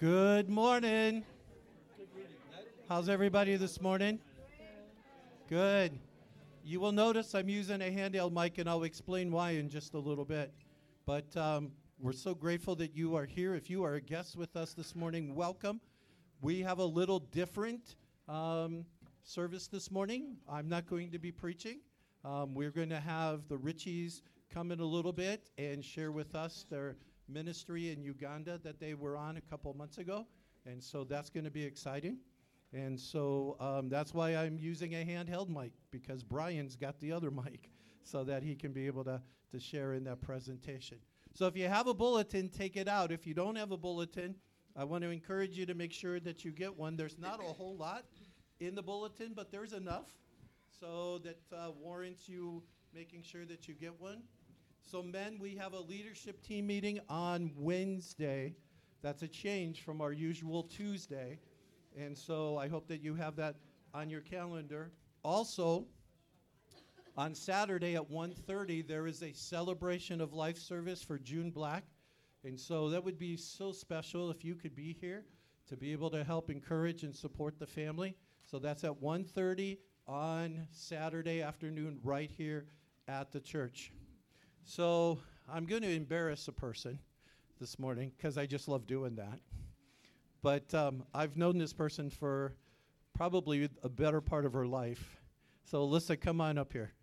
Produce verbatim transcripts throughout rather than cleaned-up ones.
Good morning. How's everybody this morning? Good. You will notice I'm using a handheld mic, and I'll explain why in just a little bit. But um, we're so grateful that you are here. If you are a guest with us this morning, welcome. We have a little different um, service this morning. I'm not going to be preaching. Um, we're going to have the Richies come in a little bit and share with us their ministry in Uganda that they were on a couple months ago. And so that's going to be exciting. And so um, that's why I'm using a handheld mic, because Brian's got the other mic so that he can be able to, to share in that presentation. So if you have a bulletin, take it out. If you don't have a bulletin, I want to encourage you to make sure that you get one. There's not a whole lot in the bulletin, but there's enough so that uh, warrants you making sure that you get one. So men, we have a leadership team meeting on Wednesday. That's a change from our usual Tuesday. And so I hope that you have that on your calendar. Also, on Saturday at one thirty, there is a celebration of life service for June Black. And so that would be so special if you could be here to be able to help encourage and support the family. So that's at one thirty on Saturday afternoon right here at the church. So I'm going to embarrass a person this morning because I just love doing that. But um, I've known this person for probably a better part of her life. So Alyssa, come on up here.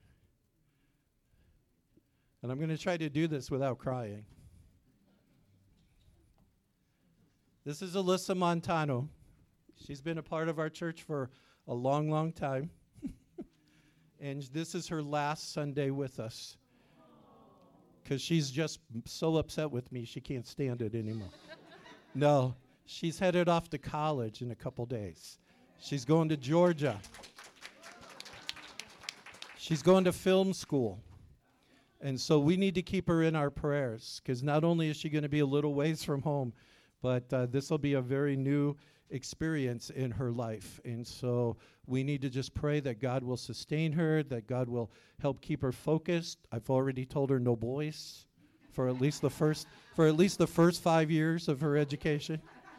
And I'm going to try to do this without crying. This is Alyssa Montano. She's been a part of our church for a long, long time. And this is her last Sunday with us, because she's just so upset with me, she can't stand it anymore. No, she's headed off to college in a couple days. She's going to Georgia. She's going to film school. And so we need to keep her in our prayers, because not only is she going to be a little ways from home, but uh, this will be a very new experience in her life. And so we need to just pray that God will sustain her, that God will help keep her focused. I've already told her no boys for at least the first for at least the first five years of her education.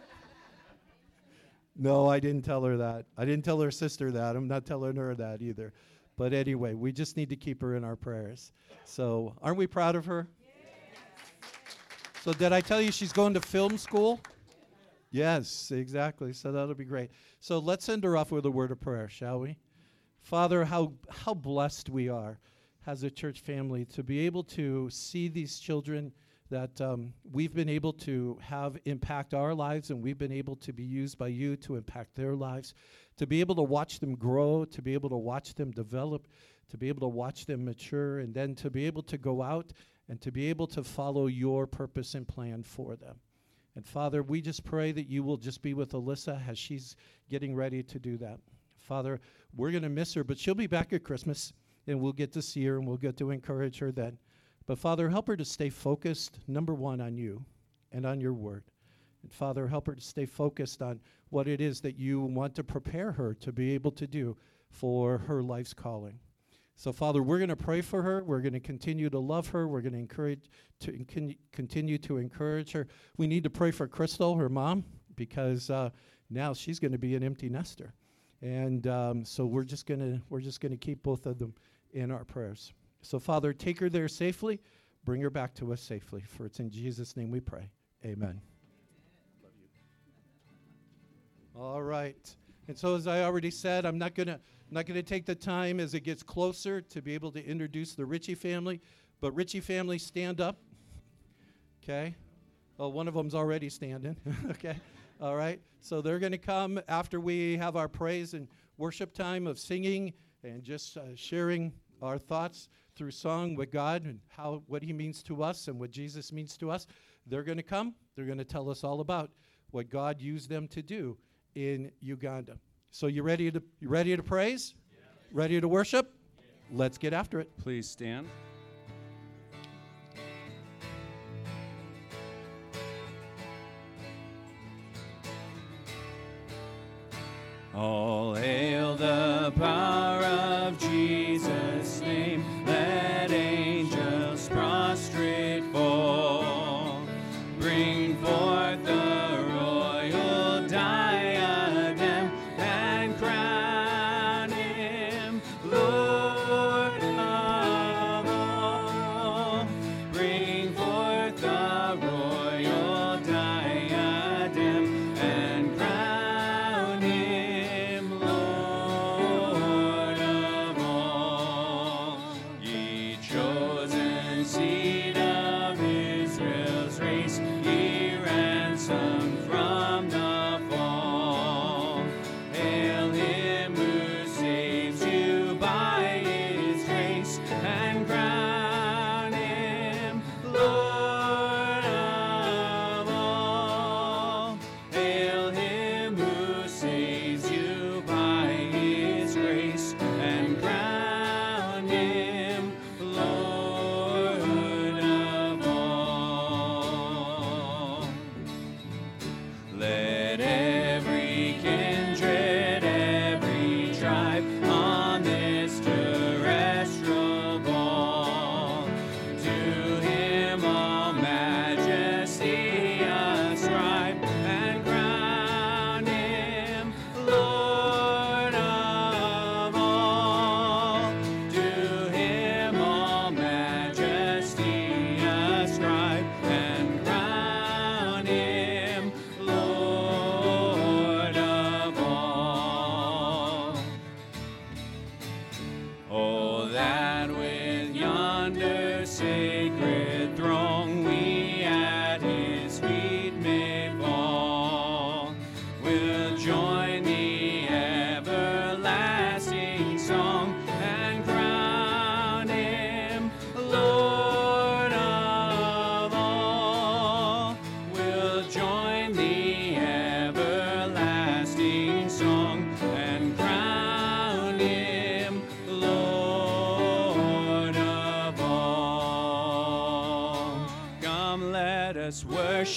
No, I didn't tell her that. I didn't tell her sister that. I'm not telling her that either. But anyway, we just need to keep her in our prayers. So aren't we proud of her? So did I tell you she's going to film school? Yes, exactly. So that'll be great. So let's send her off with a word of prayer, shall we? Father, how how blessed we are as a church family to be able to see these children that um, we've been able to have impact our lives, and we've been able to be used by you to impact their lives, to be able to watch them grow, to be able to watch them develop, to be able to watch them mature, and then to be able to go out and to be able to follow your purpose and plan for them. And Father, we just pray that you will just be with Alyssa as she's getting ready to do that. Father, we're going to miss her, but she'll be back at Christmas, and we'll get to see her, and we'll get to encourage her then. But Father, help her to stay focused, number one, on you and on your word. And Father, help her to stay focused on what it is that you want to prepare her to be able to do for her life's calling. So, Father, we're going to pray for her. We're going to continue to love her. We're going to encourage to con- continue to encourage her. We need to pray for Crystal, her mom, because uh, now she's going to be an empty nester, and um, so we're just going to we're just going to keep both of them in our prayers. So, Father, take her there safely. Bring her back to us safely. For it's in Jesus' name we pray. Amen. Love you. All right. And so, as I already said, I'm not going to not going to take the time as it gets closer to be able to introduce the Ritchie family. But Ritchie family, stand up. Okay. Oh, one of them's already standing. Okay. All right. So they're going to come after we have our praise and worship time of singing and just uh, sharing our thoughts through song with God and how what he means to us and what Jesus means to us. They're going to come. They're going to tell us all about what God used them to do in Uganda. So you ready to you ready to praise? Yeah. Ready to worship? Yeah. Let's get after it. Please stand. All hail the power of Jesus' name. Let angels prostrate fall. Bring forth the royal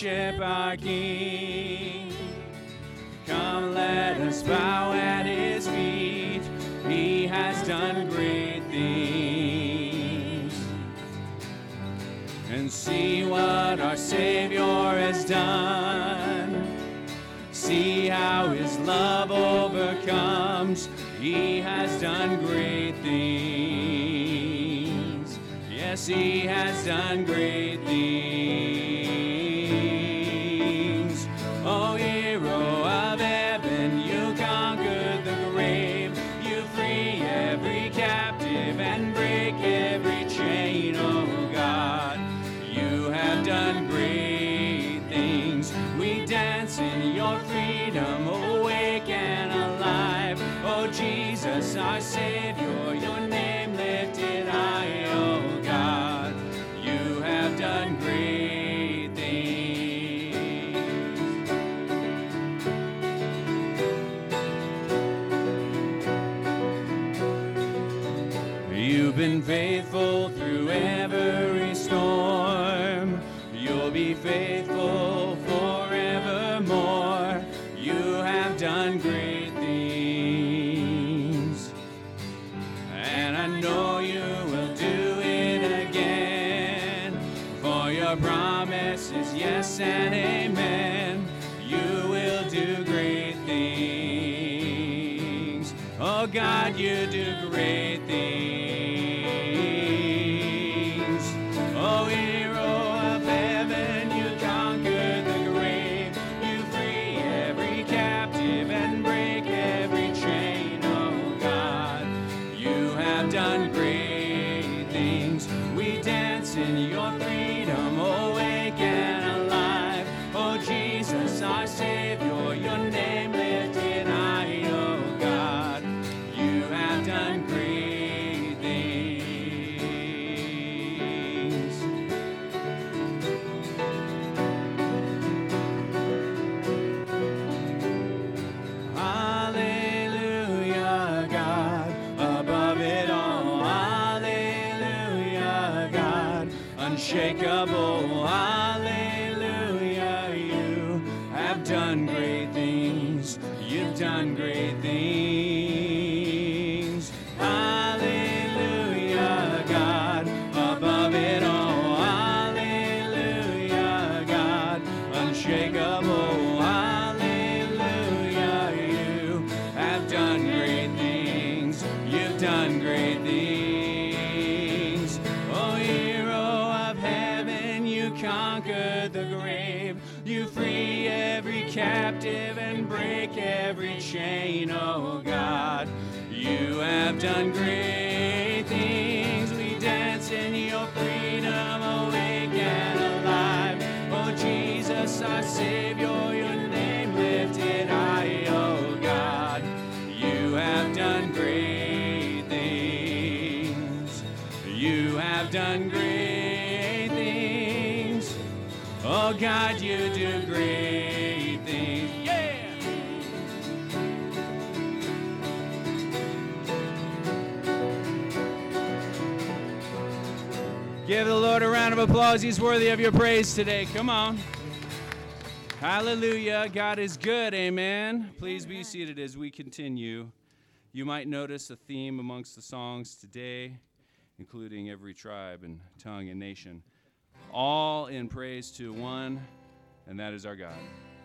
worship our King. Come, let us bow at his feet. He has done great things. And see what our Savior has done. See how his love overcomes. He has done great things. Yes, he has done great things. Oh, hero of heaven, you conquered the grave. You free every captive and break every chain, oh God. You have done great things. We dance in your freedom, awake and alive. Oh Jesus, our Savior, your name lifted high, oh God. You have done great things. You've been faithful through every storm. You'll be faithful forevermore. You have done great things. And I know you will do it again. For your promise is yes and amen. You will do great things. Oh God, you do great things. Oh, hero of heaven, you conquered the grave. You free every captive and break every chain, oh God. You have done great things. We dance in your freedom, awake and alive. Oh Jesus, our Savior, your name lifted high, oh God. You have done great things. Hallelujah, God, above it all. Hallelujah, God, unshakable. Hallelujah, you have done great things. You've done great things. Hallelujah, God, above it all. Hallelujah, God, unshakable. Hallelujah, you have done great things. You've done great things. Oh, hero of heaven, you conquered the grave. You free every captive and break every chain, oh God. You have done great things. We dance in your freedom, awake and alive. Oh Jesus, our Savior, your name lifted high, oh God. You have done great things. You have done great things. Oh God, you do great things. Yeah! Give the Lord a round of applause. He's worthy of your praise today. Come on. Hallelujah. God is good. Amen. Please be seated as we continue. You might notice a theme amongst the songs today, including every tribe and tongue and nation, all in praise to one, and that is our God.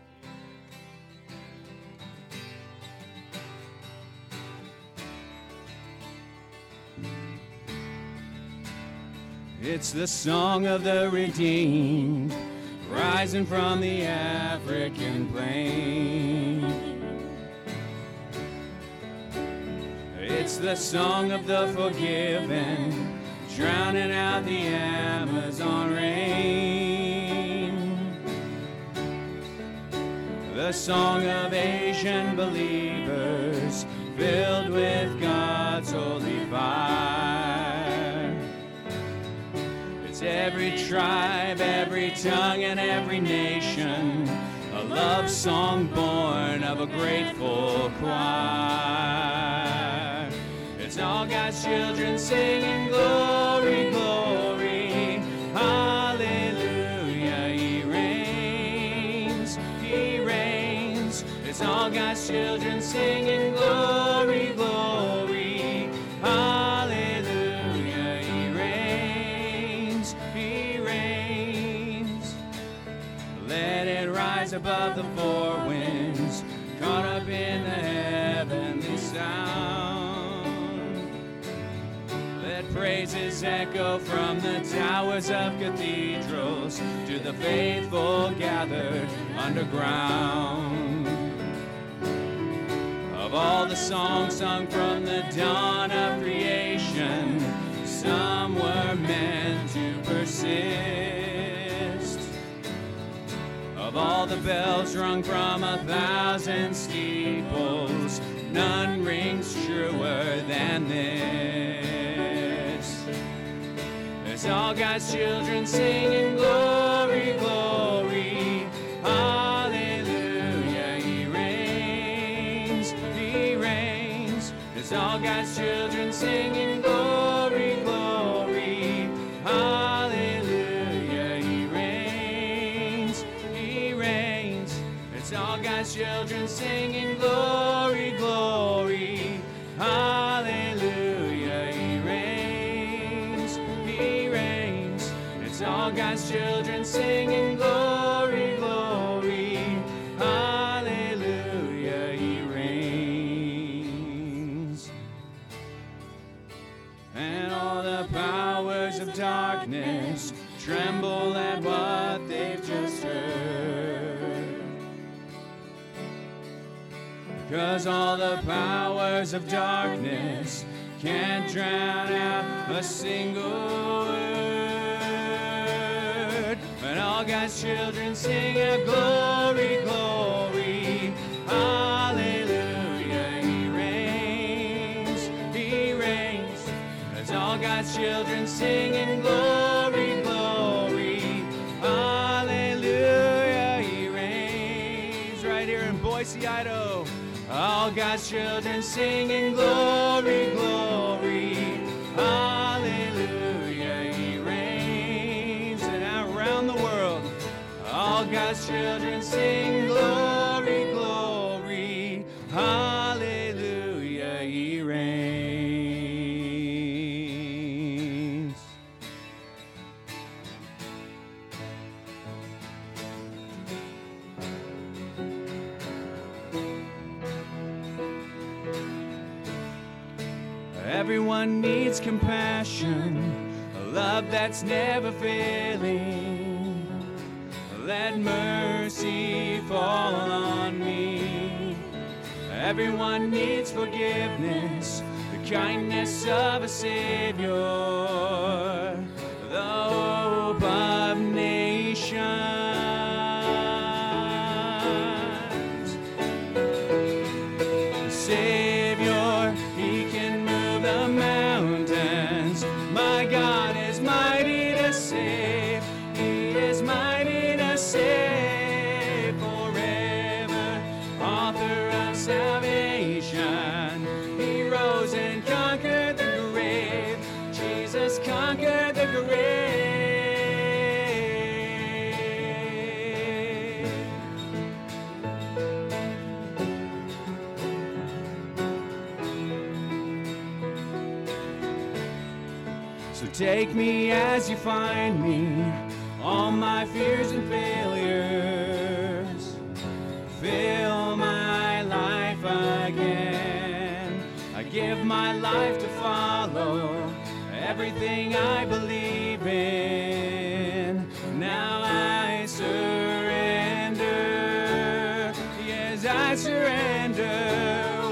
It's the song of the redeemed, rising from the African plain. It's the song of the forgiven, drowning out the Amazon rain. The song of Asian believers, filled with God's holy fire. It's every tribe, every tongue, and every nation, a love song born of a grateful choir. It's all God's children singing glory, glory, hallelujah, he reigns. As all God's children singing glory, glory, hallelujah. He reigns, he reigns. Let it rise above the four winds, caught up in the heavenly sound. Let praises echo from the towers of cathedrals to the faithful gathered underground. Of all the songs sung from the dawn of creation, some were meant to persist. Of all the bells rung from a thousand steeples, none rings truer than this. As all God's children singing glory, glory, hallelujah. He reigns, he reigns. As all God's children singing glory, glory, hallelujah. He reigns, he reigns. It's all God's children singing glory, glory, hallelujah. He reigns, he reigns. It's all God's children singing glory, glory, hallelujah. He reigns. And all the powers of darkness tremble at what they've just heard. Because all the powers of darkness can't drown out a single word. But all God's children sing a glory, glory, hallelujah. He reigns, he reigns. As all God's children singing glory, glory, hallelujah. He reigns. Right here in Boise, Idaho. All God's children singing glory, glory, hallelujah. He reigns. And around the world, all God's children sing glory, glory, hallelujah. He reigns. Everyone needs compassion, a love that's never failing. Let mercy fall on me. Everyone needs forgiveness, the kindness of a Savior, the hope of nations. Savior, he can move the mountains. My God is mighty to save. He is mighty to save forever. Author of salvation. He rose and conquered the grave. Jesus conquered the grave. So take me as you find me, all my fears and failures. Fill my life again. I give my life to follow everything I believe in. Now I surrender. Yes, I surrender.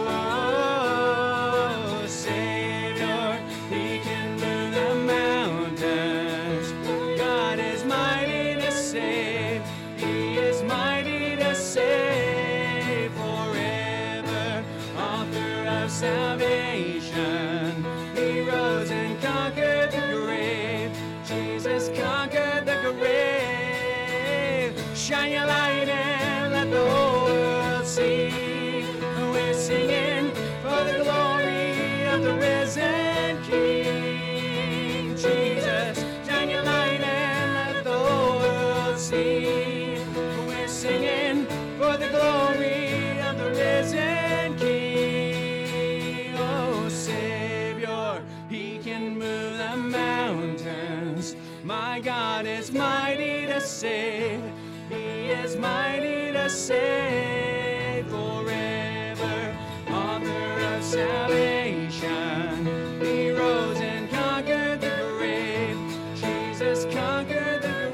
Oh, Savior, he can move the mountains. God is mighty to save. He is mighty to save forever. Author of salvation. He rose and conquered the grave. Jesus conquered the grave. Shine your light and let the whole world see. We're singing for the glory of the risen King. Jesus, shine your light and let the whole world see. We're singing for the glory of the the risen King. Oh, Savior, he can move the mountains. My God is mighty to save. He is mighty to save forever. Author of salvation, he rose and conquered the grave. Jesus conquered the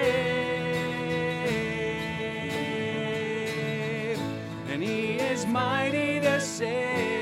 grave, and he is mighty to save.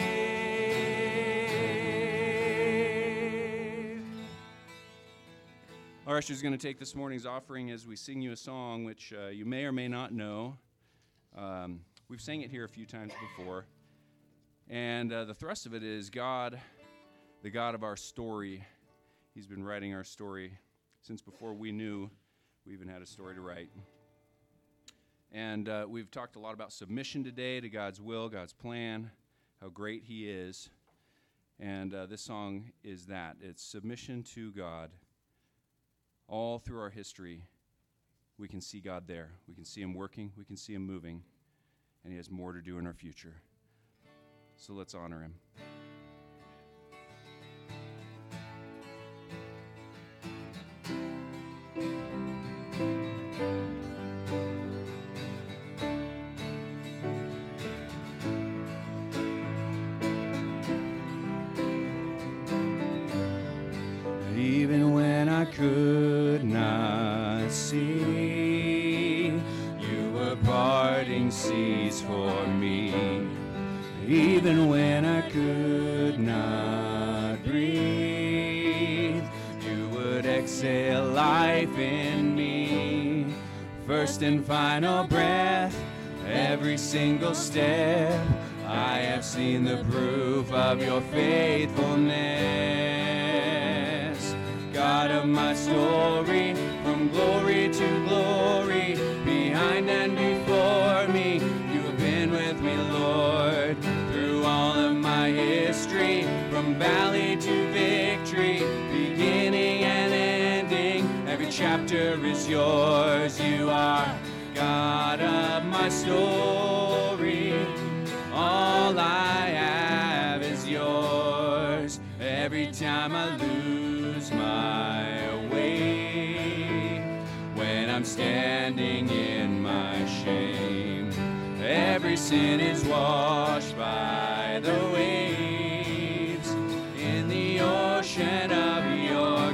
Our usher is going to take this morning's offering as we sing you a song which uh, you may or may not know. Um, we've sang it here a few times before. And uh, the thrust of it is God, the God of our story. He's been writing our story since before we knew we even had a story to write. And uh, we've talked a lot about submission today to God's will, God's plan, how great he is. And uh, this song is that. It's submission to God. All through our history, we can see God there. We can see him working. We can see him moving. And he has more to do in our future. So let's honor him. Even when I could not see, you were parting seas for me. Even when I could not breathe, you would exhale life in me. First and final breath, every single step, I have seen the proof of your faithfulness. God of my story, from glory to glory, behind and before me, you have been with me, Lord, through all of my history, from valley to victory, beginning and ending, every chapter is yours. You are God of my story, all I have is yours. Every time I lose my way, when I'm standing in my shame, every sin is washed by the waves in the ocean of your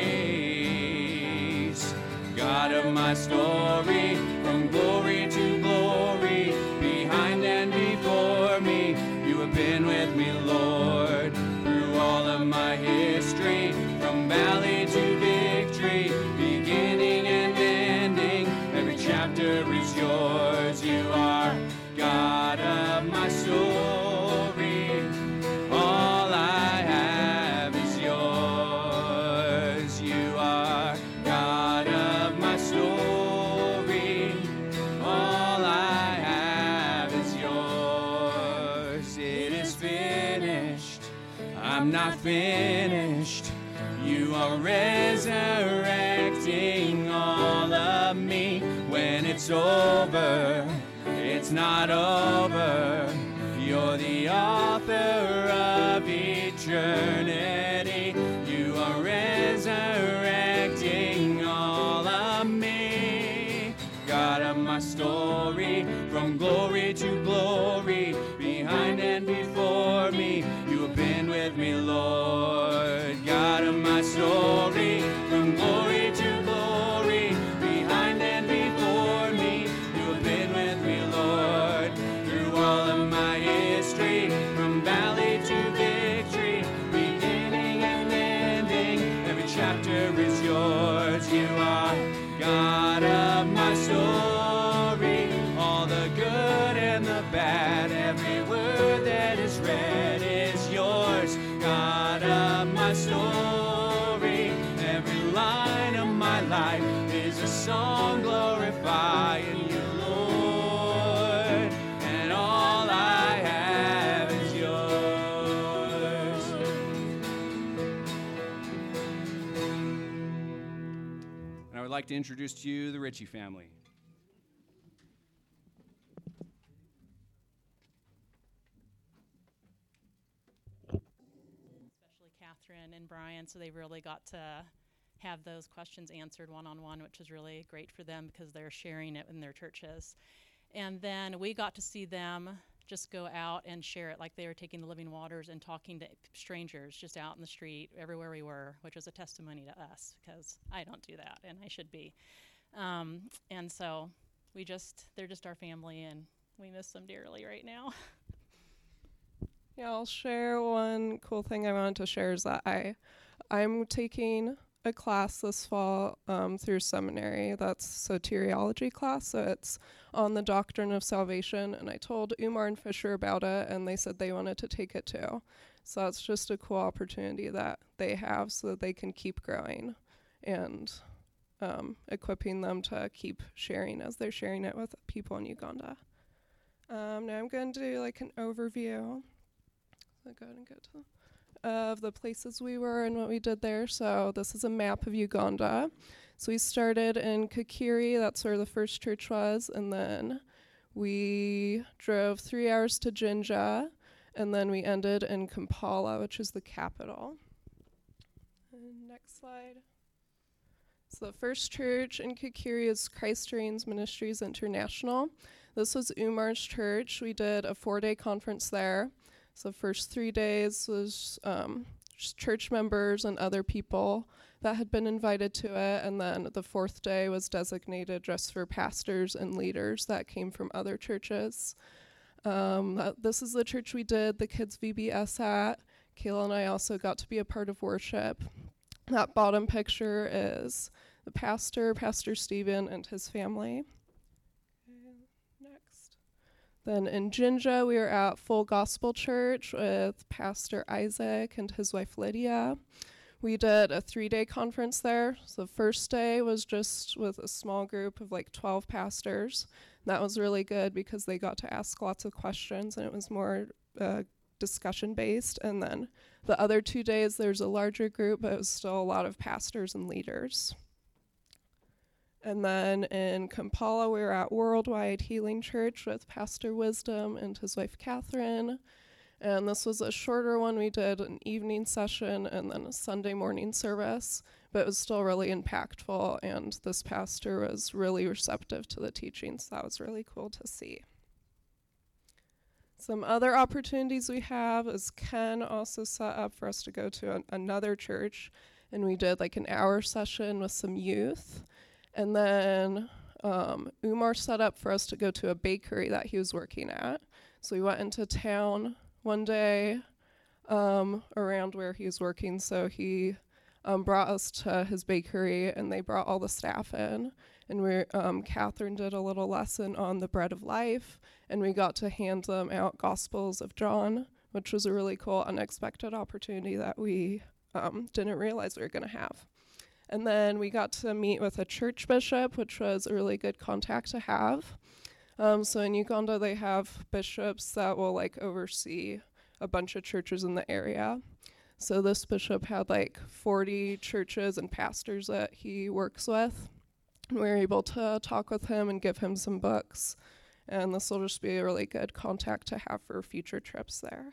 grace. God of my story, from glory to glory, behind and before me, you have been with me, Lord, through all of my history, from valley to victory, beginning and ending, every chapter is yours. You are God of my story, all I have is yours. You are God of my story, all I have is yours. It is finished, I'm not finished. You are resurrecting all of me. When it's over, it's not over. You're the author of eternity. You are resurrecting all of me. God of my story, from glory to glory, behind and before me, you have been with me, Lord. God of my story, from glory to glory, behind and before me, you have been with me, Lord, through all of my history, from valley to victory, beginning and ending, every chapter is yours. You are God of my story, all the good and the bad, every word that is read is yours. God of my story, every line of my life is a song glorifying you, Lord, and all I have is yours. And I would like to introduce to you the Ritchie family. Catherine and Brian, so they really got to have those questions answered one-on-one, which was really great for them because they're sharing it in their churches. And then we got to see them just go out and share it, like they were taking the living waters and talking to strangers just out in the street everywhere we were, which was a testimony to us because I don't do that and I should be. Um, and so we just, they're just our family and we miss them dearly right now. Yeah, I'll share one cool thing I wanted to share is that I, I'm taking a class this fall um, through seminary. That's soteriology class, so it's on the doctrine of salvation. And I told Umar and Fisher about it, and they said they wanted to take it too. So that's just a cool opportunity that they have so that they can keep growing and um, equipping them to keep sharing as they're sharing it with people in Uganda. Um, now I'm going to do like an overview. So go ahead and go to of the places we were and what we did there. So this is a map of Uganda. So we started in Kakiri, that's where the first church was, and then we drove three hours to Jinja, and then we ended in Kampala, which is the capital. And next slide. So the first church in Kakiri is Christ Reigns Ministries International. This was Umar's church. We did a four-day conference there. So the first three days was um, just church members and other people that had been invited to it. And then the fourth day was designated just for pastors and leaders that came from other churches. Um, uh, this is the church we did the kids V B S at. Kayla and I also got to be a part of worship. That bottom picture is the pastor, Pastor Stephen, and his family. Then in Jinja, we were at Full Gospel Church with Pastor Isaac and his wife Lydia. We did a three-day conference there. So the first day was just with a small group of like twelve pastors. That was really good because they got to ask lots of questions and it was more uh, discussion-based. And then the other two days, there's a larger group, but it was still a lot of pastors and leaders. And then in Kampala, we were at Worldwide Healing Church with Pastor Wisdom and his wife Catherine. And this was a shorter one. We did an evening session and then a Sunday morning service, but it was still really impactful. And this pastor was really receptive to the teachings. So that was really cool to see. Some other opportunities we have is Ken also set up for us to go to an, another church. And we did like an hour session with some youth. And then um, Umar set up for us to go to a bakery that he was working at. So we went into town one day um, around where he was working. So he um, brought us to his bakery, and they brought all the staff in. And we, um, Catherine did a little lesson on the bread of life, and we got to hand them out Gospels of John, which was a really cool, unexpected opportunity that we um, didn't realize we were going to have. And then we got to meet with a church bishop, which was a really good contact to have. Um, so in Uganda, they have bishops that will like oversee a bunch of churches in the area. So this bishop had like forty churches and pastors that he works with. And we were able to talk with him and give him some books. And this will just be a really good contact to have for future trips there.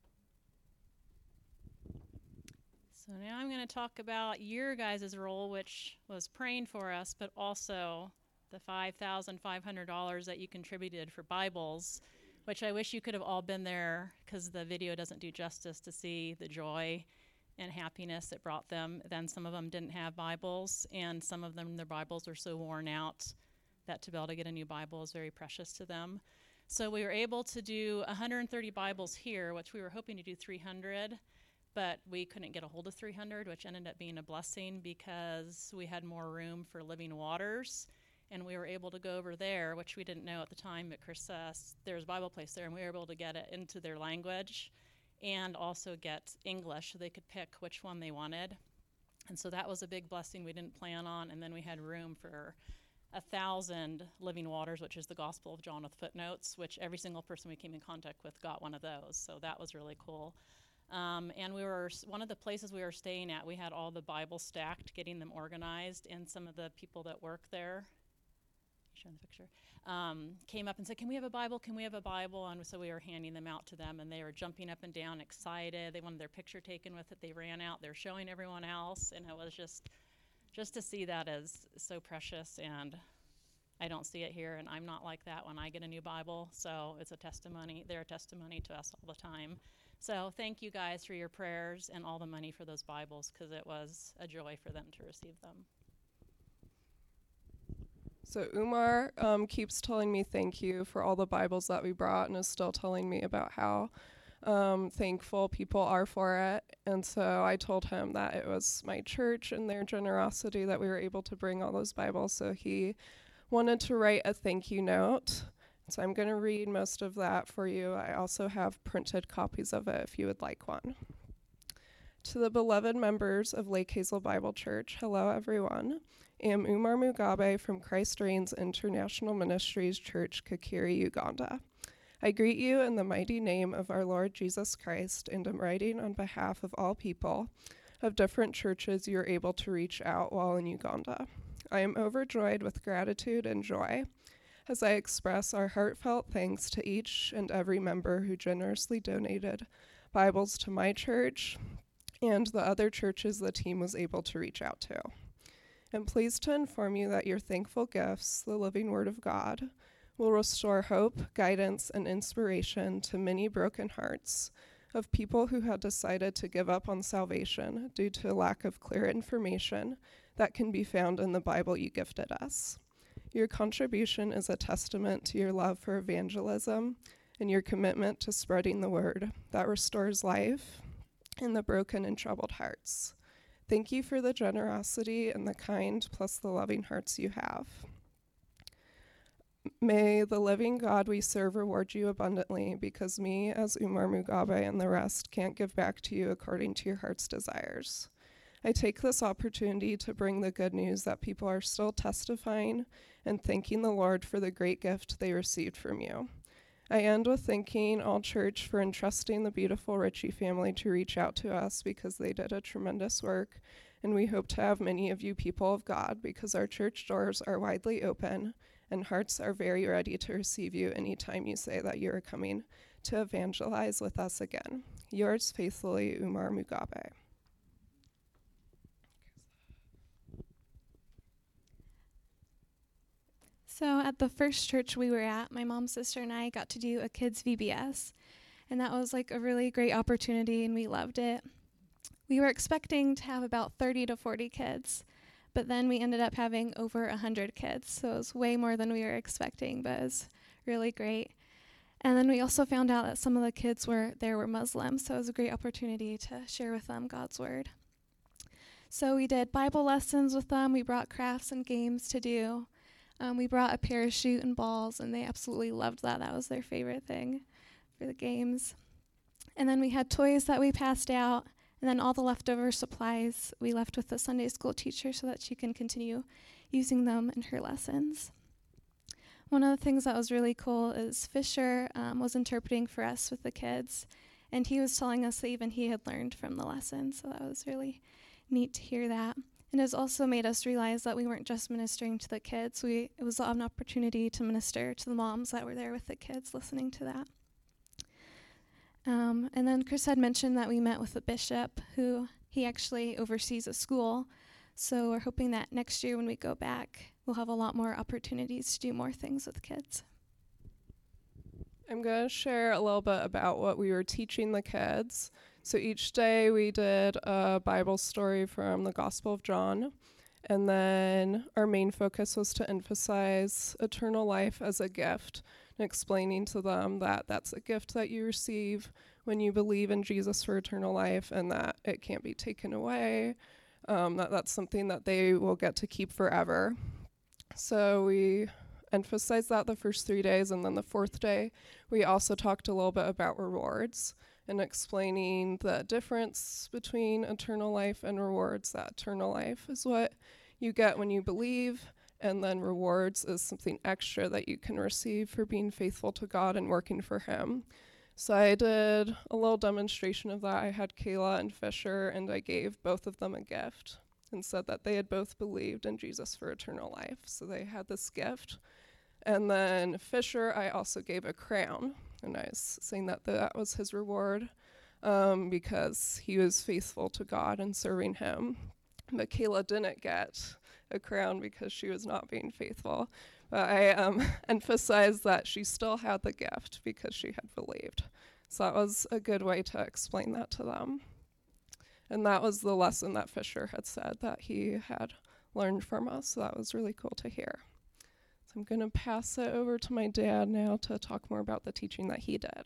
So now I'm going to talk about your guys' role, which was praying for us, but also the five thousand five hundred dollars that you contributed for Bibles, which I wish you could have all been there because the video doesn't do justice to see the joy and happiness it brought them. Then some of them didn't have Bibles, and some of them, their Bibles were so worn out that to be able to get a new Bible is very precious to them. So we were able to do one hundred thirty Bibles here, which we were hoping to do three hundred. But we couldn't get a hold of three hundred, which ended up being a blessing because we had more room for Living Waters, and we were able to go over there, which we didn't know at the time, but Chris, uh, there's a Bible place there, and we were able to get it into their language and also get English so they could pick which one they wanted. And so that was a big blessing we didn't plan on, and then we had room for a thousand Living Waters, which is the Gospel of John with footnotes, which every single person we came in contact with got one of those, so that was really cool. Um, and we were, one of the places we were staying at, we had all the Bibles stacked, getting them organized, and some of the people that work there, showing the picture, um, came up and said, can we have a Bible? Can we have a Bible? And so we were handing them out to them, and they were jumping up and down, excited. They wanted their picture taken with it. They ran out. They were showing everyone else, and it was just, just to see that as so precious, and I don't see it here, and I'm not like that when I get a new Bible, so it's a testimony. They're a testimony to us all the time. So thank you guys for your prayers and all the money for those Bibles, because it was a joy for them to receive them. So Umar um, keeps telling me thank you for all the Bibles that we brought, and is still telling me about how um, thankful people are for it. And so I told him that it was my church and their generosity that we were able to bring all those Bibles. So he wanted to write a thank you note. So I'm going to read most of that for you. I also have printed copies of it if you would like one. To the beloved members of Lake Hazel Bible Church, hello everyone. I am Umar Mugabe from Christ Reigns International Ministries Church, Kakiri, Uganda. I greet you in the mighty name of our Lord Jesus Christ, and am writing on behalf of all people of different churches you are able to reach out while in Uganda. I am overjoyed with gratitude and joy as I express our heartfelt thanks to each and every member who generously donated Bibles to my church and the other churches the team was able to reach out to. I'm pleased to inform you that your thankful gifts, the living Word of God, will restore hope, guidance, and inspiration to many broken hearts of people who had decided to give up on salvation due to a lack of clear information that can be found in the Bible you gifted us. Your contribution is a testament to your love for evangelism and your commitment to spreading the word that restores life in the broken and troubled hearts. Thank you for the generosity and the kind plus the loving hearts you have. May the living God we serve reward you abundantly, because me, as Umar Mugabe, and the rest can't give back to you according to your heart's desires. I take this opportunity to bring the good news that people are still testifying and thanking the Lord for the great gift they received from you. I end with thanking all church for entrusting the beautiful Ritchie family to reach out to us, because they did a tremendous work, and we hope to have many of you people of God, because our church doors are widely open and hearts are very ready to receive you anytime you say that you are coming to evangelize with us again. Yours faithfully, Umar Mugabe. So at the first church we were at, my mom's sister and I got to do a kids V B S, and that was like a really great opportunity, and we loved it. We were expecting to have about thirty to forty kids, but then we ended up having over one hundred kids, so it was way more than we were expecting, but it was really great. And then we also found out that some of the kids were there were Muslims, so it was a great opportunity to share with them God's word. So we did Bible lessons with them. We brought crafts and games to do. Um, we brought a parachute and balls, and they absolutely loved that. That was their favorite thing for the games. And then we had toys that we passed out, and then all the leftover supplies we left with the Sunday school teacher so that she can continue using them in her lessons. One of the things that was really cool is Fisher um, was interpreting for us with the kids, and he was telling us that even he had learned from the lesson, so that was really neat to hear that. And it has also made us realize that we weren't just ministering to the kids. We It was an opportunity to minister to the moms that were there with the kids listening to that. Um, and then Chris had mentioned that we met with the bishop, who he actually oversees a school. So we're hoping that next year when we go back, we'll have a lot more opportunities to do more things with kids. I'm going to share a little bit about what we were teaching the kids. So each day we did a Bible story from the Gospel of John, and then our main focus was to emphasize eternal life as a gift, and explaining to them that that's a gift that you receive when you believe in Jesus for eternal life, and that it can't be taken away, um, that that's something that they will get to keep forever. So we emphasized that the first three days, and then the fourth day we also talked a little bit about rewards, and explaining the difference between eternal life and rewards. That eternal life is what you get when you believe, and then rewards is something extra that you can receive for being faithful to God and working for Him. So I did a little demonstration of that. I had Kayla and Fisher, and I gave both of them a gift and said that they had both believed in Jesus for eternal life. So they had this gift And then Fisher, I also gave a crown. And I was saying that that was his reward um, because he was faithful to God and serving him. But Kayla didn't get a crown because she was not being faithful. But I um, emphasized that she still had the gift because she had believed. So that was a good way to explain that to them. And that was the lesson that Fisher had said that he had learned from us. So that was really cool to hear. So I'm going to pass it over to my dad now to talk more about the teaching that he did.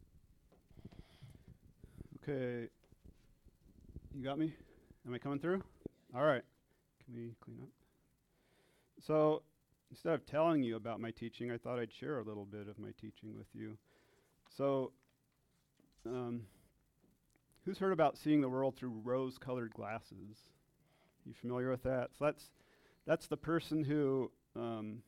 Okay. You got me? Am I coming through? All right. Can we clean up? So instead of telling you about my teaching, I thought I'd share a little bit of my teaching with you. So um, who's heard about seeing the world through rose-colored glasses? You familiar with that? So that's that's the person who um,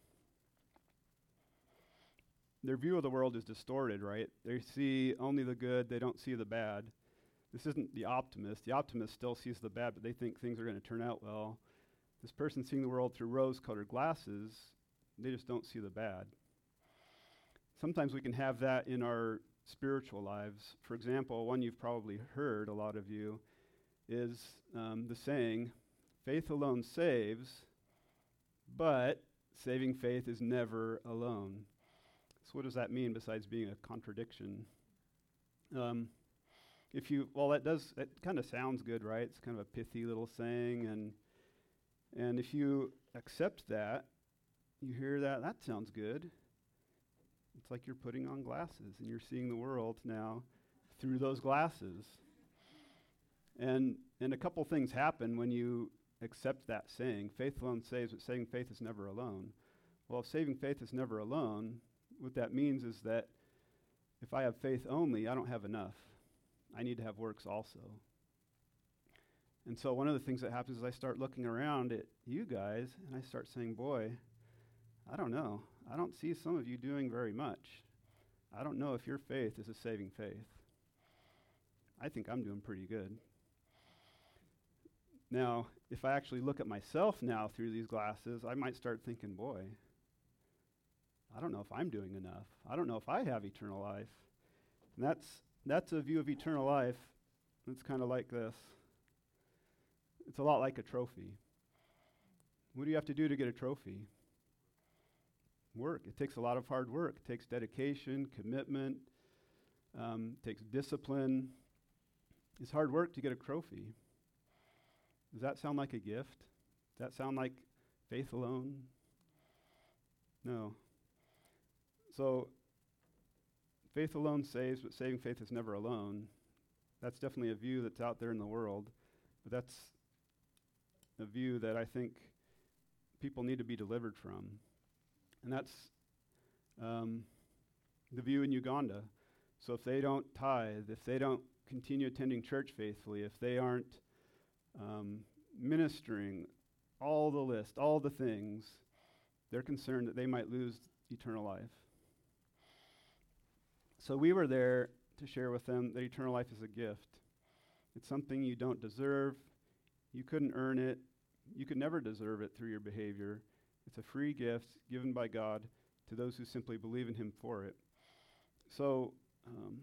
their view of the world is distorted, right? They see only the good, they don't see the bad. This isn't the optimist. The optimist still sees the bad, but they think things are going to turn out well. This person seeing the world through rose-colored glasses, they just don't see the bad. Sometimes we can have that in our spiritual lives. For example, one you've probably heard, a lot of you, is um, the saying, faith alone saves, but saving faith is never alone. So what does that mean besides being a contradiction? Um, if you, well, that does, it kind of sounds good, right? It's kind of a pithy little saying, and and if you accept that, you hear that, that sounds good. It's like you're putting on glasses, and you're seeing the world now through those glasses. And and a couple things happen when you accept that saying, faith alone saves, but saving faith is never alone. Well, if saving faith is never alone, what that means is that if I have faith only, I don't have enough. I need to have works also. And so one of the things that happens is I start looking around at you guys, and I start saying, boy, I don't know. I don't see some of you doing very much. I don't know if your faith is a saving faith. I think I'm doing pretty good. Now, if I actually look at myself now through these glasses, I might start thinking, boy, I don't know if I'm doing enough. I don't know if I have eternal life. And that's that's a view of eternal life that's kind of like this. It's a lot like a trophy. What do you have to do to get a trophy? Work. It takes a lot of hard work. It takes dedication, commitment, um, it takes discipline. It's hard work to get a trophy. Does that sound like a gift? Does that sound like faith alone? No. So, faith alone saves, but saving faith is never alone. That's definitely a view that's out there in the world, but that's a view that I think people need to be delivered from. And that's um, the view in Uganda. So if they don't tithe, if they don't continue attending church faithfully, if they aren't um, ministering, all the list, all the things, they're concerned that they might lose eternal life. So we were there to share with them that eternal life is a gift. It's something you don't deserve. You couldn't earn it. You could never deserve it through your behavior. It's a free gift given by God to those who simply believe in him for it. So um,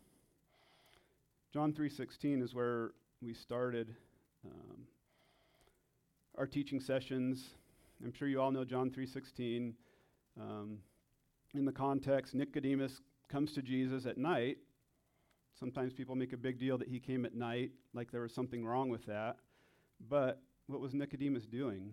John three sixteen is where we started um, our teaching sessions. I'm sure you all know John three sixteen. Um, in the context, Nicodemus comes to Jesus at night. Sometimes people make a big deal that he came at night, like there was something wrong with that. But what was Nicodemus doing?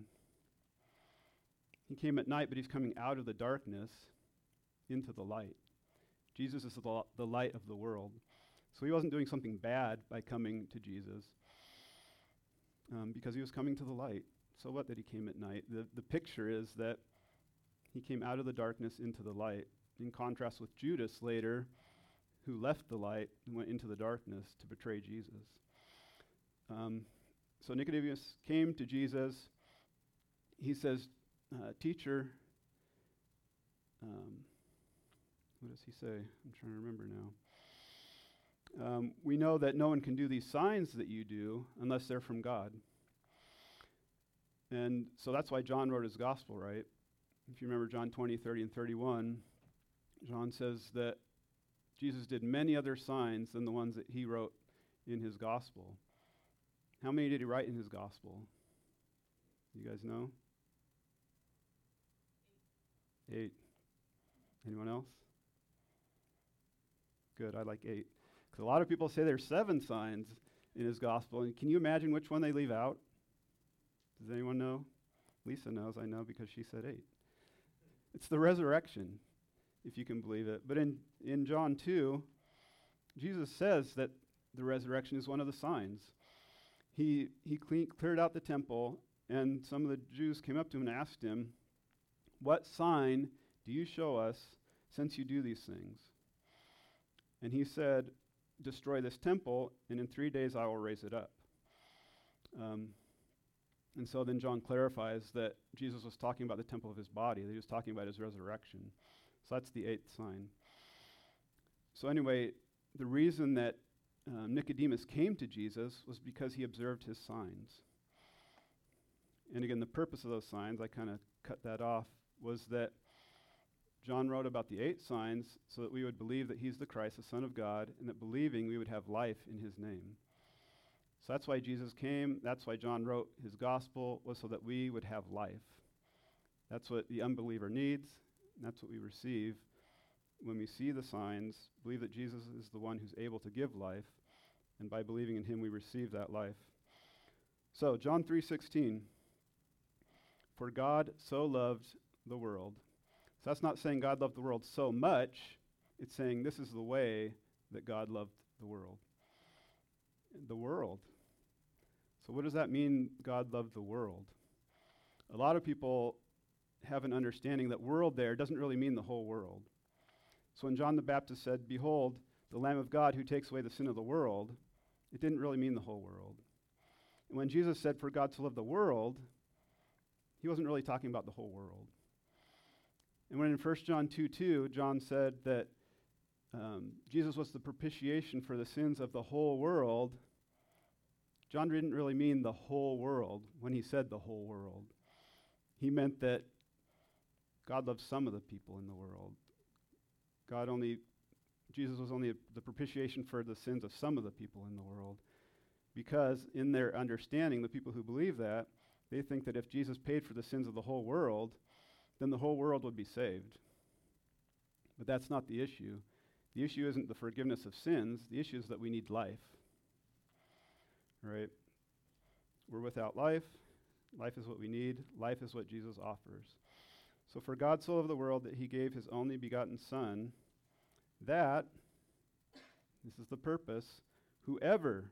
He came at night, but he's coming out of the darkness into the light. Jesus is the, the light of the world. So he wasn't doing something bad by coming to Jesus, um, because he was coming to the light. So what that he came at night? The, the picture is that he came out of the darkness into the light, in contrast with Judas later, who left the light and went into the darkness to betray Jesus. Um, so Nicodemus came to Jesus. He says, uh, teacher, um, what does he say? I'm trying to remember now. Um, we know that no one can do these signs that you do unless they're from God. And so that's why John wrote his gospel, right? If you remember John twenty, thirty, and thirty-one, John says that Jesus did many other signs than the ones that he wrote in his gospel. How many did he write in his gospel? You guys know? Eight. Anyone else? Good, I like eight. Because a lot of people say there's seven signs in his gospel. And can you imagine which one they leave out? Does anyone know? Lisa knows, I know, because she said eight. It's the resurrection, if you can believe it. But in, in John two, Jesus says that the resurrection is one of the signs. He, he clean, cleared out the temple, and some of the Jews came up to him and asked him, "What sign do you show us since you do these things?" And he said, "Destroy this temple, and in three days I will raise it up." Um, and so then John clarifies that Jesus was talking about the temple of his body, that he was talking about his resurrection. So that's the eighth sign. So anyway, the reason that uh, Nicodemus came to Jesus was because he observed his signs. And again, the purpose of those signs, I kind of cut that off, was that John wrote about the eight signs so that we would believe that he's the Christ, the Son of God, and that believing we would have life in his name. So that's why Jesus came. That's why John wrote his gospel, was so that we would have life. That's what the unbeliever needs, and that's what we receive when we see the signs, believe that Jesus is the one who's able to give life, and by believing in him we receive that life. So John three sixteen, "For God so loved the world." So that's not saying God loved the world so much. It's saying this is the way that God loved the world. The world. So what does that mean, God loved the world? A lot of people have an understanding that world there doesn't really mean the whole world. So when John the Baptist said, "Behold, the Lamb of God who takes away the sin of the world," it didn't really mean the whole world. And when Jesus said, "For God so loved the world," he wasn't really talking about the whole world. And when in First John two two, John said that um, Jesus was the propitiation for the sins of the whole world, John didn't really mean the whole world when he said the whole world. He meant that God loved some of the people in the world. God only, Jesus was only a, the propitiation for the sins of some of the people in the world. Because in their understanding, the people who believe that, they think that if Jesus paid for the sins of the whole world, then the whole world would be saved. But that's not the issue. The issue isn't the forgiveness of sins. The issue is that we need life. Right? We're without life. Life is what we need. Life is what Jesus offers. So for God so loved the world that he gave his only begotten Son, that, this is the purpose, whoever,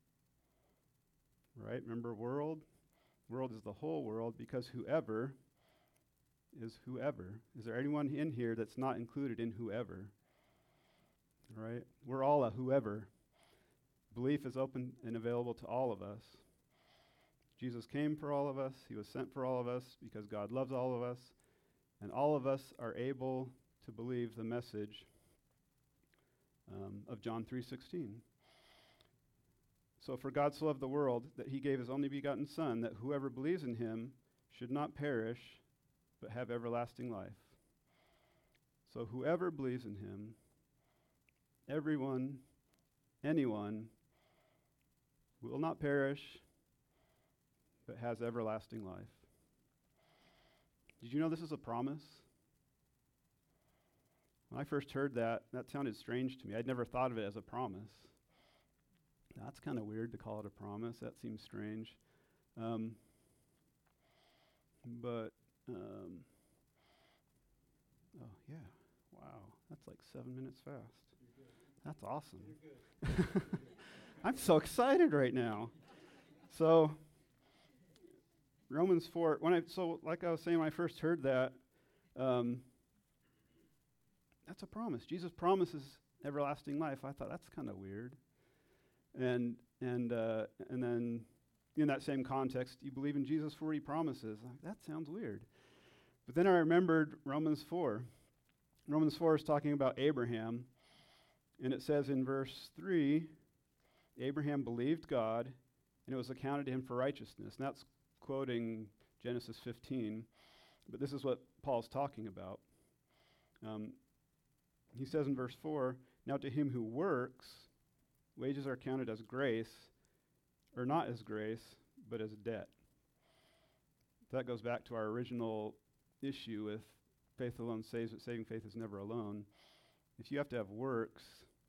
right? Remember world? World is the whole world, because whoever is whoever. Is there anyone in here that's not included in whoever? Right? We're all a whoever. Belief is open and available to all of us. Jesus came for all of us. He was sent for all of us because God loves all of us. And all of us are able to believe the message um, of John three sixteen. So for God so loved the world that he gave his only begotten Son, that whoever believes in him should not perish, but have everlasting life. So whoever believes in him, everyone, anyone, will not perish, but has everlasting life. Did you know this is a promise? When I first heard that, that sounded strange to me. I'd never thought of it as a promise. That's kind of weird to call it a promise. That seems strange. Um, but, um, oh, yeah. Wow. That's like seven minutes fast. That's awesome. I'm so excited right now. So, Romans four, when I, so like I was saying, when I first heard that, um, that's a promise. Jesus promises everlasting life. I thought, that's kind of weird. And and uh, and then in that same context, you believe in Jesus for what he promises. Like, that sounds weird. But then I remembered Romans four. Romans four is talking about Abraham. And it says in verse three, Abraham believed God, and it was accounted to him for righteousness. And that's quoting Genesis fifteen. But this is what Paul's talking about. Um, he says in verse four, now to him who works, wages are counted as grace, or not as grace, but as debt. That goes back to our original issue with faith alone saves, but saving faith is never alone. If you have to have works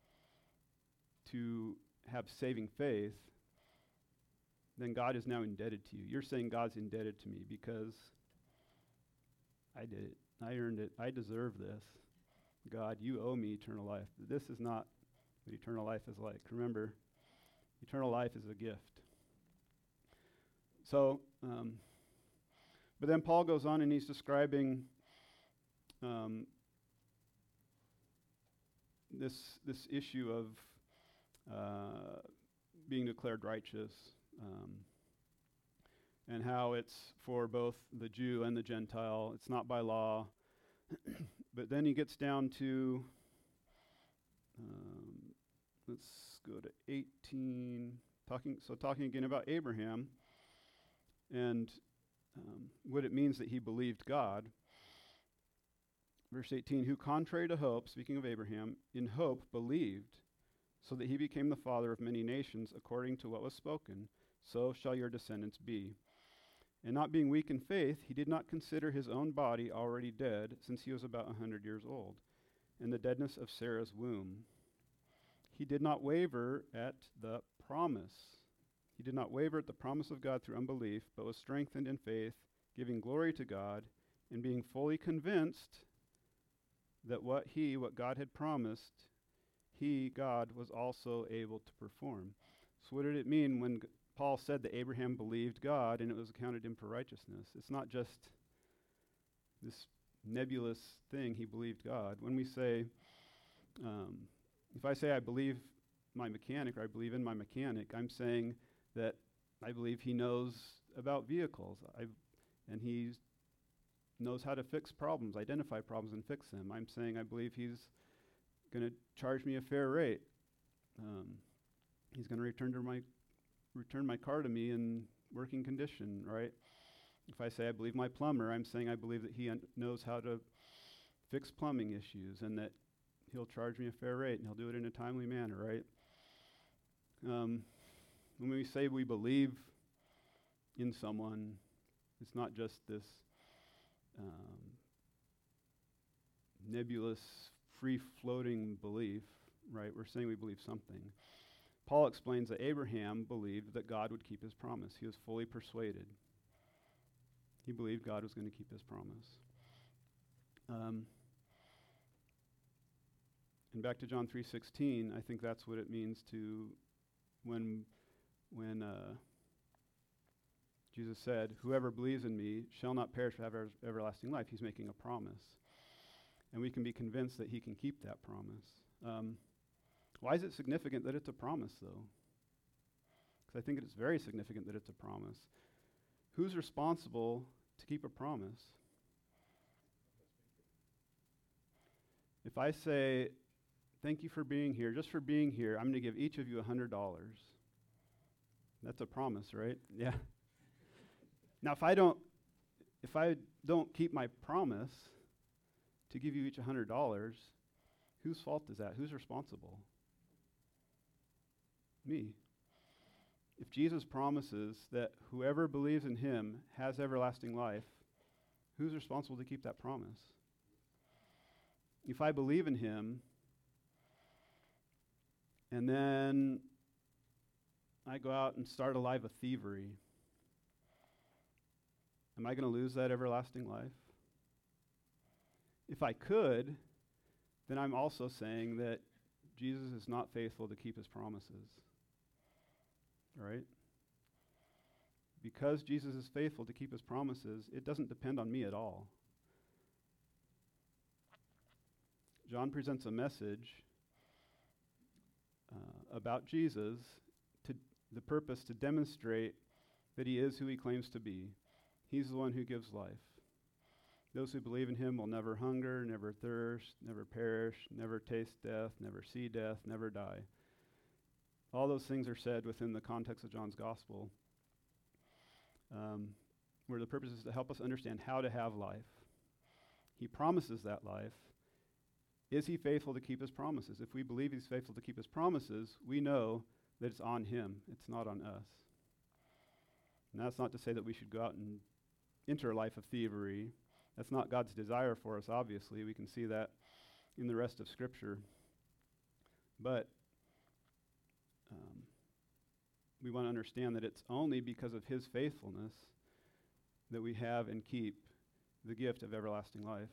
to have saving faith, then God is now indebted to you. You're saying God's indebted to me because I did it. I earned it. I deserve this. God, you owe me eternal life. This is not what eternal life is like. Remember, eternal life is a gift. So, um, but then Paul goes on and he's describing um, this this issue of uh, being declared righteous, um, and how it's for both the Jew and the Gentile. It's not by law. But then he gets down to, um, let's go to eighteen. Talking so talking again about Abraham and um, what it means that he believed God. Verse eighteen, who contrary to hope, speaking of Abraham, in hope believed, so that he became the father of many nations, according to what was spoken, so shall your descendants be. And not being weak in faith, he did not consider his own body already dead, since he was about a hundred years old, and the deadness of Sarah's womb. He did not waver at the promise. He did not waver at the promise of God through unbelief, but was strengthened in faith, giving glory to God, and being fully convinced that what he, what God had promised, he, God, was also able to perform. So what did it mean when G- Paul said that Abraham believed God and it was accounted him for righteousness? It's not just this nebulous thing, he believed God. When we say, um, if I say I believe my mechanic or I believe in my mechanic, I'm saying that I believe he knows about vehicles, I, and he knows how to fix problems, identify problems and fix them. I'm saying I believe he's going to charge me a fair rate. Um, he's going to return to my return my car to me in working condition, right? If I say I believe my plumber, I'm saying I believe that he un- knows how to fix plumbing issues and that he'll charge me a fair rate and he'll do it in a timely manner, right? Um, when we say we believe in someone, it's not just this um, nebulous, free-floating belief, right? We're saying we believe something. Paul explains that Abraham believed that God would keep his promise. He was fully persuaded. He believed God was going to keep his promise. Um, and back to John three sixteen, I think that's what it means to when when uh, Jesus said, whoever believes in me shall not perish but have ever- everlasting life. He's making a promise. And we can be convinced that he can keep that promise. Um, why is it significant that it's a promise, though? Because I think it's very significant that it's a promise. Who's responsible to keep a promise? If I say, thank you for being here, just for being here, I'm going to give each of you one hundred dollars. That's a promise, right? Yeah. Now, if I don't, if I don't keep my promise to give you each one hundred dollars, whose fault is that? Who's responsible? Me. If Jesus promises that whoever believes in him has everlasting life, who's responsible to keep that promise? If I believe in him, and then I go out and start a life of thievery, am I going to lose that everlasting life? If I could, then I'm also saying that Jesus is not faithful to keep his promises. Right? Because Jesus is faithful to keep his promises, it doesn't depend on me at all. John presents a message uh, about Jesus to the purpose to demonstrate that he is who he claims to be. He's the one who gives life. Those who believe in him will never hunger, never thirst, never perish, never taste death, never see death, never die. All those things are said within the context of John's gospel. Um, where the purpose is to help us understand how to have life. He promises that life. Is he faithful to keep his promises? If we believe he's faithful to keep his promises, we know that it's on him. It's not on us. And that's not to say that we should go out and enter a life of thievery. That's not God's desire for us, obviously. We can see that in the rest of Scripture. But um, we want to understand that it's only because of his faithfulness that we have and keep the gift of everlasting life.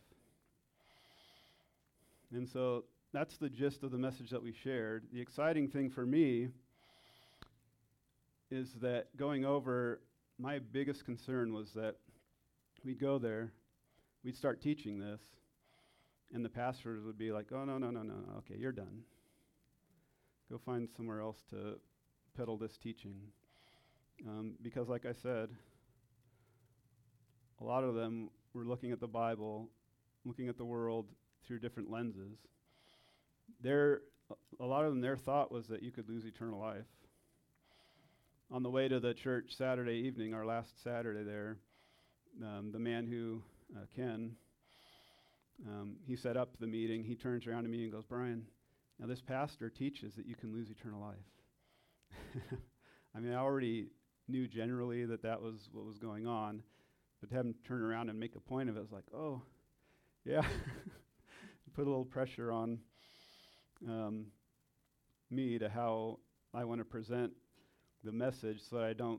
And so that's the gist of the message that we shared. The exciting thing for me is that going over, my biggest concern was that we'd go there, we'd start teaching this, and the pastors would be like, oh, no, no, no, no, no, okay, you're done. Go find somewhere else to peddle this teaching. Um, because like I said, a lot of them were looking at the Bible, looking at the world through different lenses. Their, a lot of them, their thought was that you could lose eternal life. On the way to the church Saturday evening, our last Saturday there, um, the man who, uh, Ken, um, he set up the meeting. He turns around to me and goes, Brian, now this pastor teaches that you can lose eternal life. I mean, I already knew generally that that was what was going on, but to have him turn around and make a point of it, I was like, oh, yeah. Put a little pressure on um, me to how I want to present the message so that I don't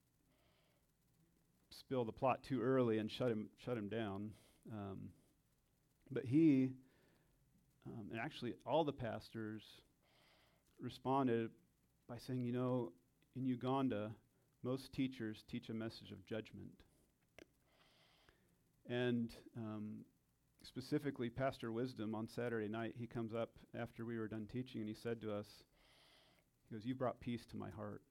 spill the plot too early and shut him shut him down. Um, but he, um, and actually all the pastors, responded by saying, you know, in Uganda, most teachers teach a message of judgment. And um, specifically, Pastor Wisdom on Saturday night, he comes up after we were done teaching and he said to us, he goes, you brought peace to my heart.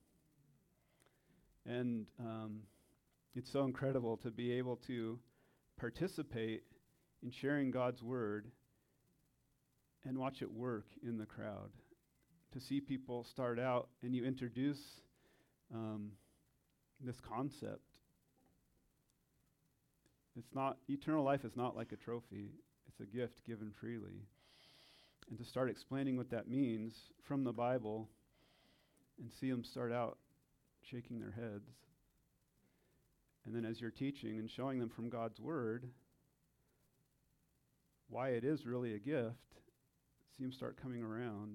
And um, it's so incredible to be able to participate in sharing God's word and watch it work in the crowd. To see people start out and you introduce um, this concept. It's not, eternal life is not like a trophy. It's a gift given freely. And to start explaining what that means from the Bible and see them start out shaking their heads. And then as you're teaching and showing them from God's word why it is really a gift, see them start coming around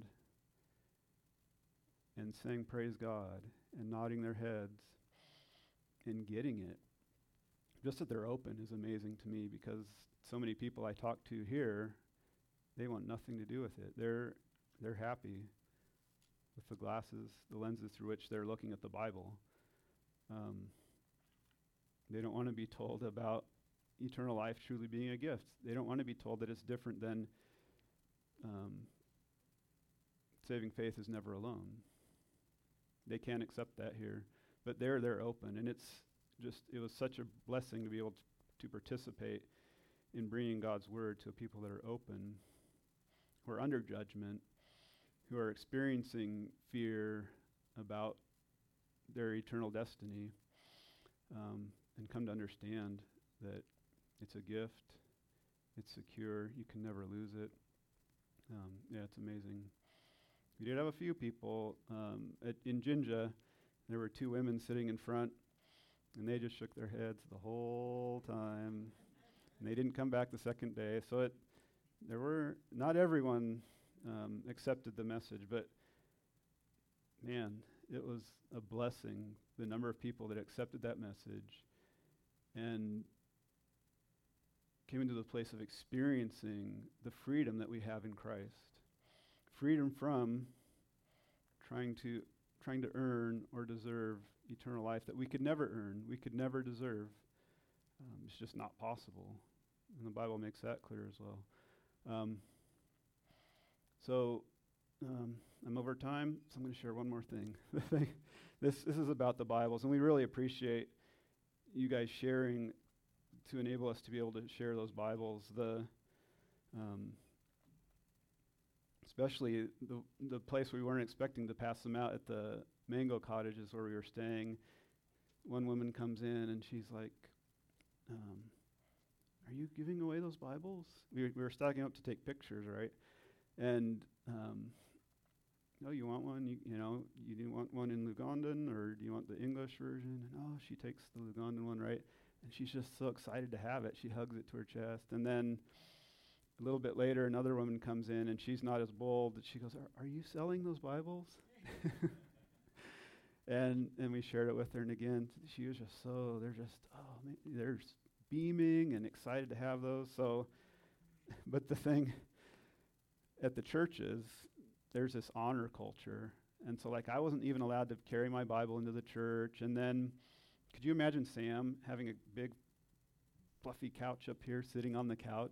and saying praise God and nodding their heads and getting it. Just that they're open is amazing to me, because so many people I talk to here, they want nothing to do with it. They're they're happy with the glasses, the lenses through which they're looking at the Bible. Um, they don't want to be told about eternal life truly being a gift. They don't want to be told that it's different than um, saving faith is never alone. They can't accept that here, but they're they're open, and it's just it was such a blessing to be able to, to participate in bringing God's word to people that are open, who are under judgment, who are experiencing fear about their eternal destiny, um, and come to understand that it's a gift, it's secure, you can never lose it. Um, yeah, it's amazing. We did have a few people um, at, in Jinja. There were two women sitting in front, and they just shook their heads the whole time. And they didn't come back the second day. So it, there were, not everyone um, accepted the message, but man, it was a blessing, the number of people that accepted that message and came into the place of experiencing the freedom that we have in Christ. Freedom from trying to trying to earn or deserve eternal life that we could never earn, we could never deserve. Um, it's just not possible. And the Bible makes that clear as well. Um, so um, I'm over time, so I'm going to share one more thing. this this is about the Bibles, and we really appreciate you guys sharing to enable us to be able to share those Bibles. The um, especially the the place we weren't expecting to pass them out at the Mango Cottages where we were staying. one woman comes in and she's like, um, are you giving away those Bibles? We were, we were stocking up to take pictures, right? And, um, oh, you want one? You, you know, you do want one in Lugandan, or do you want the English version? And oh, she takes the Lugandan one, right? And she's just so excited to have it. She hugs it to her chest. And then a little bit later, another woman comes in, and she's not as bold. And she goes, are, are you selling those Bibles? and and we shared it with her. And again, she was just so, they're just, oh, man, they're beaming and excited to have those. So, but the thing at the churches, there's this honor culture. And so, like, I wasn't even allowed to carry my Bible into the church. And then, could you imagine Sam having a big, fluffy couch up here, sitting on the couch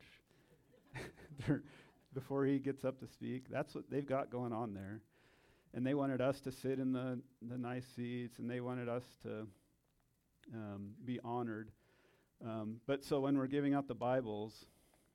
before he gets up to speak? That's what they've got going on there. And they wanted us to sit in the, the nice seats, and they wanted us to um, be honored. Um, but so when we're giving out the Bibles,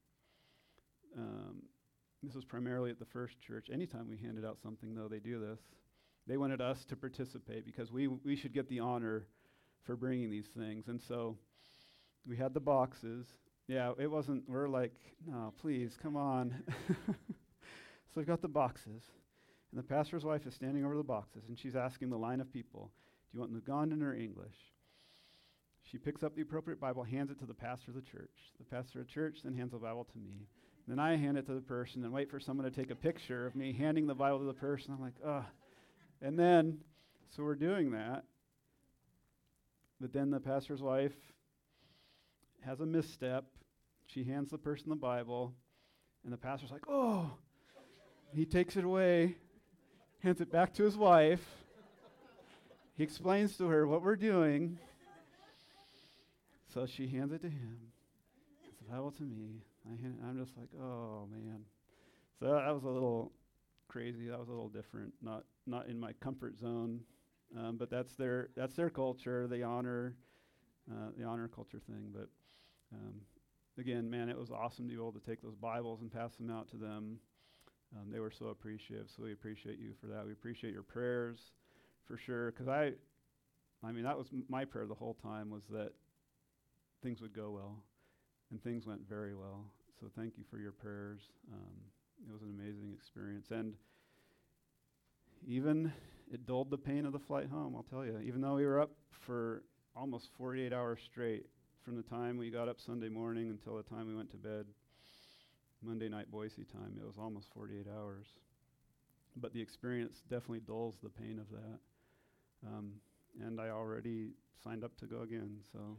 um, this was primarily at the First Church. Anytime we handed out something, though, they do this. They wanted us to participate because we we should get the honor for bringing these things. And so we had the boxes. Yeah, it wasn't, we're like, no, please, come on. So we've got the boxes. And the pastor's wife is standing over the boxes, and she's asking the line of people, do you want Lugandan or English? She picks up the appropriate Bible, hands it to the pastor of the church. The pastor of the church then hands the Bible to me. Then I hand it to the person and wait for someone to take a picture of me handing the Bible to the person. I'm like, ugh. And then, so we're doing that. But then the pastor's wife has a misstep. She hands the person the Bible, and the pastor's like, oh. He takes it away, hands it back to his wife. He explains to her what we're doing. So she hands it to him. Hands the Bible to me. I hand, I'm just like, oh, man. So that was a little crazy. That was a little different. Not not in my comfort zone. Um, but that's their that's their culture. They honor uh, the honor culture thing. But um, again, man, it was awesome to be able to take those Bibles and pass them out to them. Um, they were so appreciative. So we appreciate you for that. We appreciate your prayers for sure. Because I, I mean, that was m- my prayer the whole time, was that things would go well. And things went very well. So thank you for your prayers. Um, it was an amazing experience. And even it dulled the pain of the flight home, I'll tell you. Even though we were up for almost forty-eight hours straight, from the time we got up Sunday morning until the time we went to bed, Monday night Boise time, it was almost forty-eight hours. But the experience definitely dulls the pain of that. Um, and I already signed up to go again, so.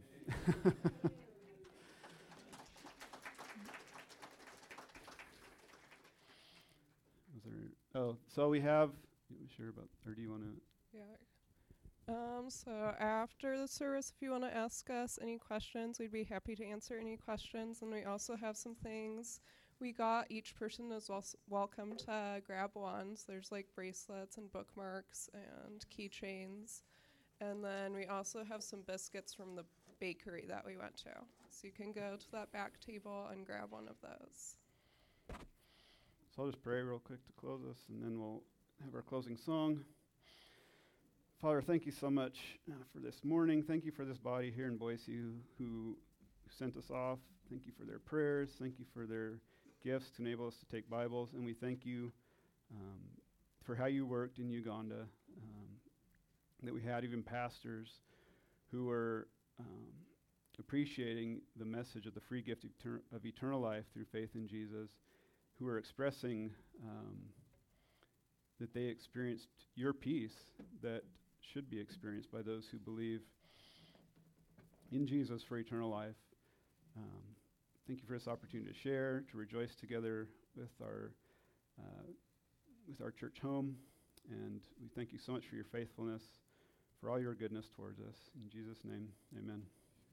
Was there, oh, so we have, you sure about, or do you want to? Yeah. Um, so after the service, if you want to ask us any questions, we'd be happy to answer any questions. And we also have some things we got. Each person is wel- welcome to grab ones. There's like bracelets and bookmarks and keychains. And then we also have some biscuits from the bakery that we went to. So you can go to that back table and grab one of those. So I'll just pray real quick to close us, and then we'll have our closing song. Father, thank you so much uh, for this morning. Thank you for this body here in Boise who, who sent us off. Thank you for their prayers. Thank you for their gifts to enable us to take Bibles. And we thank you um, for how you worked in Uganda, um, that we had even pastors who were um, appreciating the message of the free gift eter- of eternal life through faith in Jesus, who are expressing um, that they experienced your peace that should be experienced by those who believe in Jesus for eternal life. Um, thank you for this opportunity to share, to rejoice together with our uh, with our church home, and we thank you so much for your faithfulness, for all your goodness towards us. In Jesus' name, amen.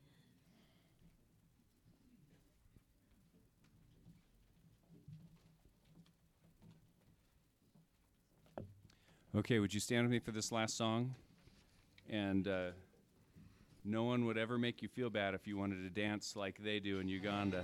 Okay, would you stand with me for this last song? And uh, no one would ever make you feel bad if you wanted to dance like they do in Uganda.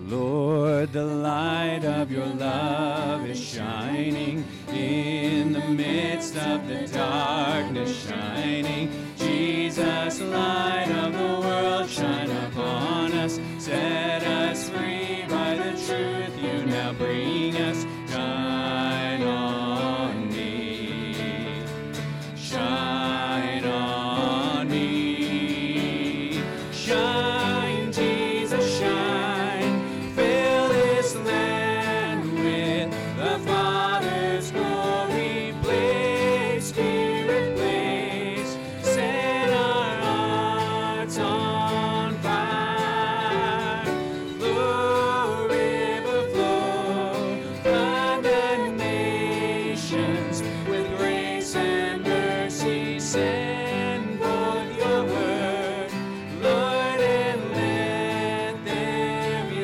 Lord, the light of your love is shining in the midst of the darkness shining. Jesus, light of the world, shine upon us. Set us free by the truth you now bring us. Shine on me. Shine on me. Shine, Jesus, shine. Fill this land with the Father's glory. Blaze, Spirit, blaze. Set our hearts on fire. Flow, river, flow. Flood the nations with grace and mercy. Send forth your word, Lord, and let there be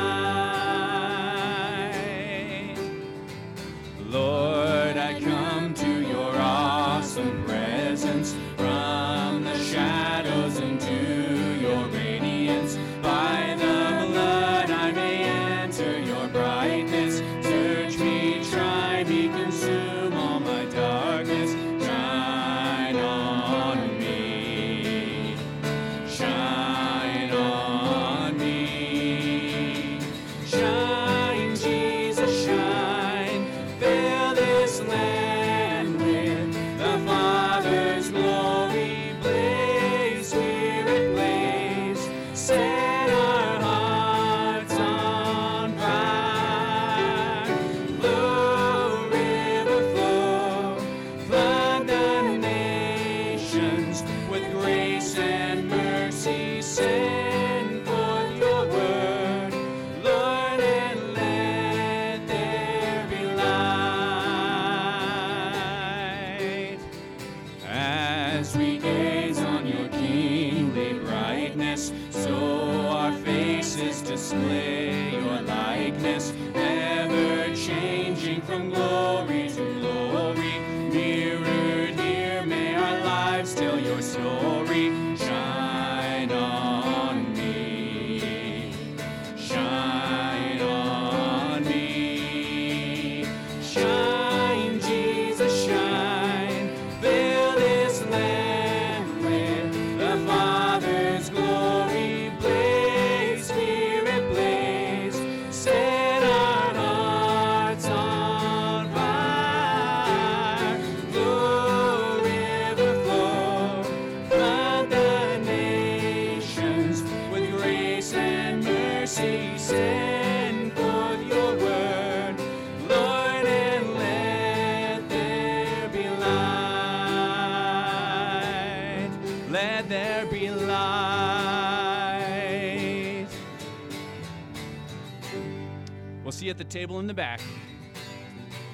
light. Lord, I come to your awesome presence, from the shadows into your radiance. By the blood I may enter your brightness. Search me, try me, consume all my darkness. Shine on me. Shine on me. Shine, Jesus, shine. Fill this land with the Father's glory. Blaze, Spirit, blaze. Set our hearts on fire. Flow, river, flow. Flood the nations with grace and mercy. Send forth your word, Lord, and let there be light. As we gaze on your kingly brightness, so our faces display your likeness, ever changing from glory to glory. Mirrored here, may our lives tell your story. Shine on me. Shine on me. Shine, Jesus, shine. Fill this land with the Father's glory. Blaze, Spirit, blaze. Set our hearts on fire. Flow, river, flow. Flood the nations with grace and mercy. Send forth your word, Lord, and let there be light. Let there be light. We'll see you at the table in the back.